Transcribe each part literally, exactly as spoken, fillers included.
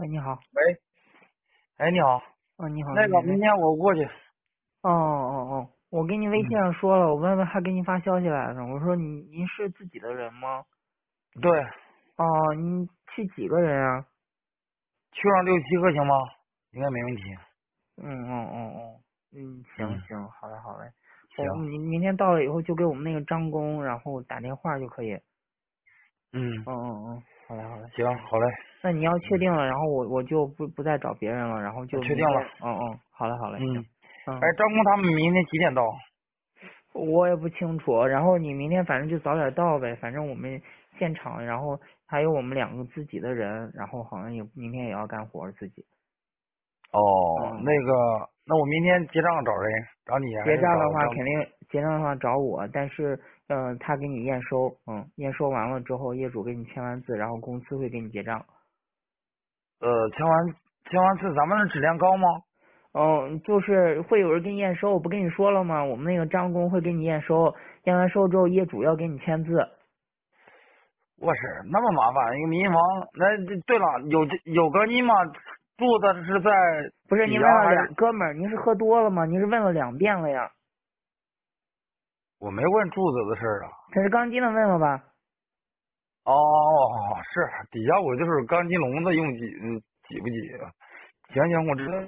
喂，你好。 喂，哎，你好， 哦，你好， 那个你喂。 明天我过去。 哦哦哦，我给你微信嗯， 上说了，我问问还给你发消息来着。我说你您是自己的人吗？ 对， 哦，你去几个人啊？ 去上六七个行吗？应该没问题。 嗯嗯嗯嗯嗯，行嗯， 行，好嘞好嘞。我行。 明明天到了以后就给我们那个张工，然后打电话就可以。 嗯， 嗯嗯嗯，好嘞好嘞。 行，好嘞。 那你要确嗯， 定了，然后我我就不不再找别人了，然后我就明天。 确定了。 嗯嗯，好嘞好嘞，行。 嗯， 嗯。 哎，张工他们明天几点到？ 我也不清楚，然后你明天反正就早点到呗，反正我们现场，然后还有我们两个自己的人，然后好像也明天也要干活自己。 哦，那嗯， 个，那我明天结账找谁？找你还结是找账的话张工？ 肯定结账的话找我，但是嗯，他给你验收，嗯，验收完了之后，业主给你签完字，然后公司会给你结账。 呃，签完签完字，咱们的质量高吗？ 嗯，就是会有人给你验收，我不跟你说了吗？我们那个张工会给你验收，验完收之后，业主要给你签字。 我是那么麻烦，一个民房。那对了，有有钢筋吗？住的是在不是， 底您问了下还是？ 两哥们儿，您是喝多了吗？您是问了两遍了呀？ 我没问柱子的事儿啊。 这是钢筋的问了吧？ 哦，是底下我就是钢筋笼子用挤，嗯，挤不挤啊？行行，我知道。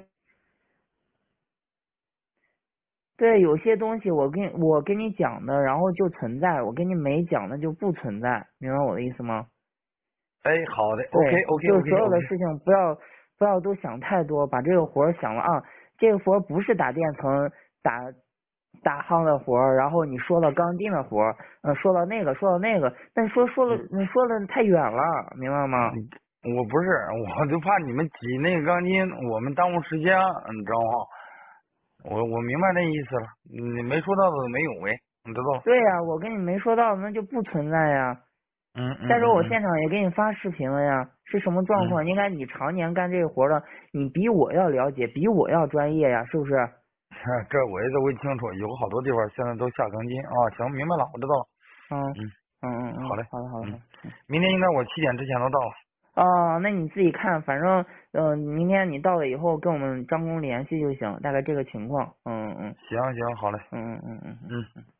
对，有些东西我跟我跟你讲的，然后就存在；我跟你没讲的就不存在，明白我的意思吗？ 哎，好的，OK 对， OK 就是 OK 所有 OK。 的事情不要不要都想太多，把这个活儿想了啊，这个活儿不是打电层打打夯的活儿，然后你说到钢筋的活儿，嗯，说到那个说到那个，但说说了嗯你说的太远了，明白吗？ 嗯，我不是，我就怕你们挤那个钢筋，我们耽误时间，你知道吗？我我明白那意思了，你没说到的没有呗，你知道了。 对呀，我跟你没说到，那就不存在呀。 嗯嗯再说我嗯现场也给你发视频了呀，是什么状嗯嗯， 况？应该你常年干这个活的，你比我要了解，比我要专业呀，是不是？ 这我也得问清楚，有好多地方现在都下钢筋啊。行，明白了，我知道了。 嗯嗯， 嗯嗯嗯， 好嘞。 好的好的好嗯， 的。嗯。 明天应该我七点之前都到了。 哦，那你自己看，反正嗯、呃明天你到了以后跟我们张工联系就行，大概这个情况。嗯嗯行行，好嘞。 嗯嗯嗯嗯嗯。 嗯。